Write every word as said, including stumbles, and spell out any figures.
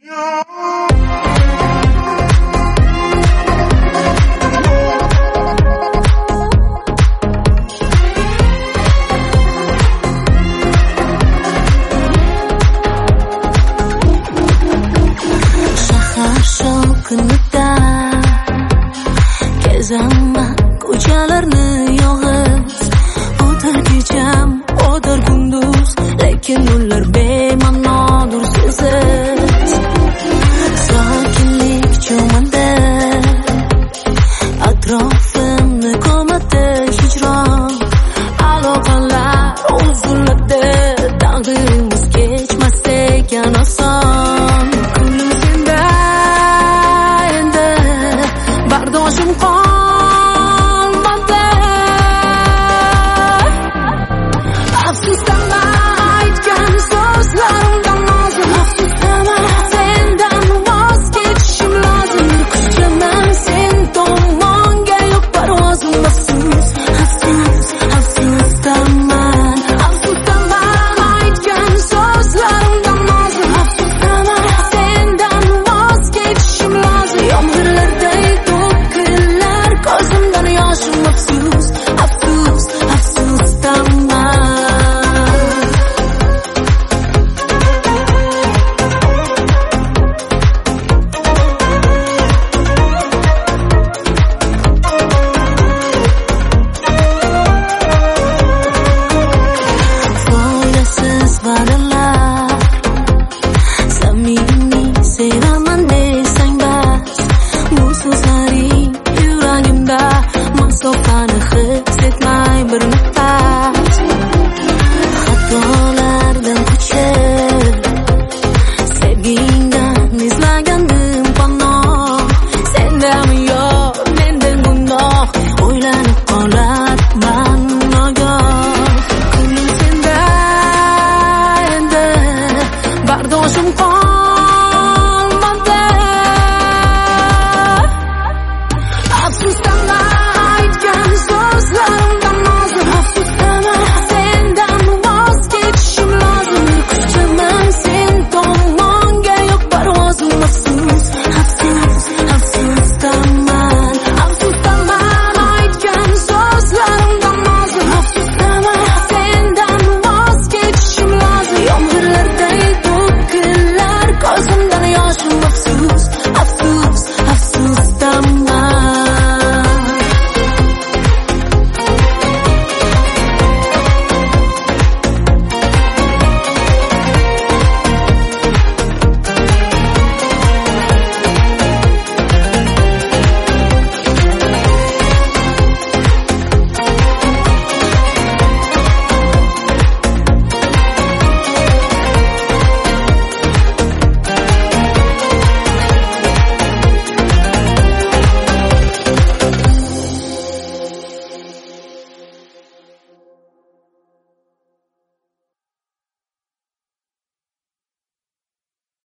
Shahar shovqinida kezaman ko'chalarni yolg'iz, o'tar kecham, o'tar kunduz, lekin ular bema'nodir siz. Sokinlik cho'mildi, atrofimni ko'madi hijron, aloqalar uziladi, taqdirimiz kechmas ekan oson. Ko'nglim senda endi, bardoshim qolmadi. Afsusdama aytgan so'zlarimdan nozim, afsusdama sendan voz kechishim lozim. Kuchaman sen tomonga yo'q parvozim. Afsus, afsus, afsusdaman, afsusdaman aytgan so'zlarimdan nozim, afsusdama sendan voz kechishim lozim. Yomg'irlarday to'kilar ko'zimdan yoshim. Afsus, afsus, afsusdaman. Foydasiz va'dalar, samimiy sevaman desang bas, bu so'zlaring yuragimda masofani his etmay bir nafas. Xatolardan ko'chib, sevgingdan izlagandim panoh. Sendami yo mendan gunoh, o'ylanib qolarman nogoh. Ko'nglim senda endi, bardoshim qolmadi.